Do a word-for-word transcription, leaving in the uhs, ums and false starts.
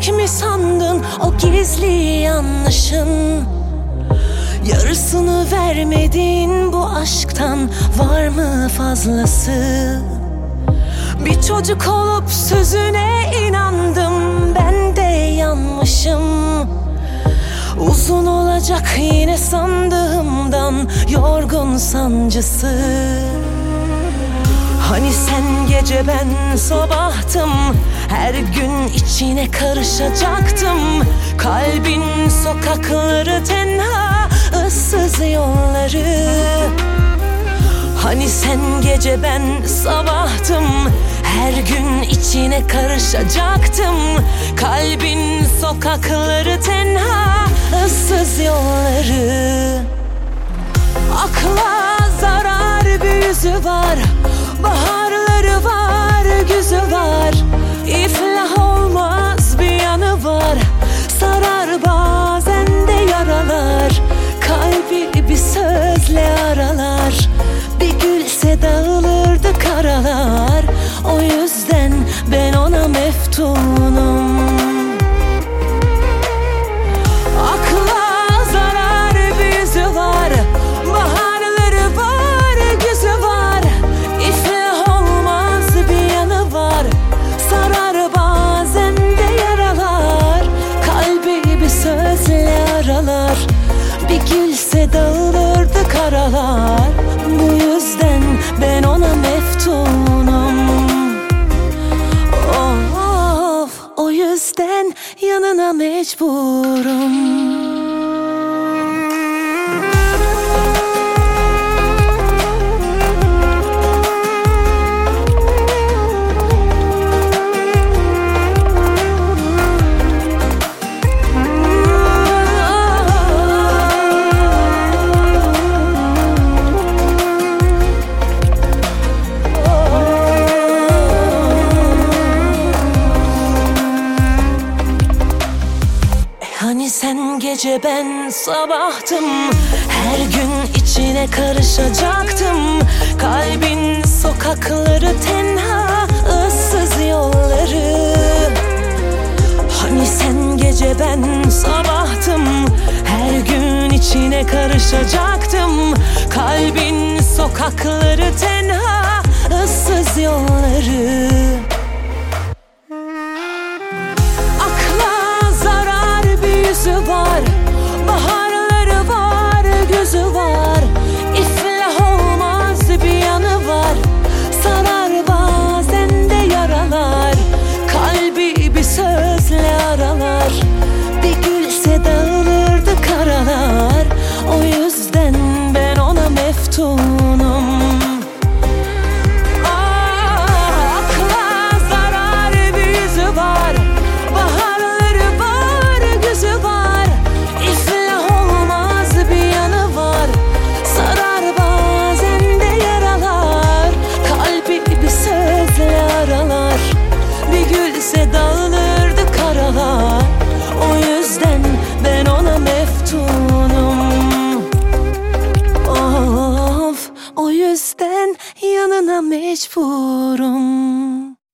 bitecek mi sandın o gizli yanlışın? Yarısını vermedin bu aşktan, var mı fazlası? Bir çocuk olup sözüne inandım, ben de yanmışım. Uzun olacak yine sandığımdan, yorgun sancısı. Hani sen gece ben sabahtım, her gün içine karışacaktım. Kalbin sokakları tenha, ıssız yolları. Hani sen gece ben sabahtım, her gün içine karışacaktım. Kalbin sokakları tenha, ıssız yolları. Akla zarar bir yüzü var, baharları var, güzü var. İflah olmaz bir yanı var, sarar bazen de yaralar. Kalbi bir sözle aralar, bir gülse dağılırdı karalar. O yüzden ben ona meftunum. Akla zarar bir yüzü var, baharları var, güzü var. İflah olmaz bir yanı var, sarar bazen de yaralar. Kalbi bir sözle aralar, bir gülse dağılırdı karalar. Bu yüzden ben ona meftunum. Of, o yüzden yanına mecburum. Hani sen gece ben sabahtım, her gün içine karışacaktım. Kalbin sokakları tenha, ıssız yolları. Hani sen gece ben sabahtım, her gün içine karışacaktım. Kalbin sokakları tenha, ıssız yolları. Yüzü var, baharları var, gözü var. İflah olmaz bir yanı var, sarar bazen de yaralar. Kalbi bir sözle aralar, bir gülse dağılırdı karalar. O yüzden ben ona meftunum. Dağılırdı karalar, o yüzden ben ona meftunum. Of, o yüzden yanına mecburum.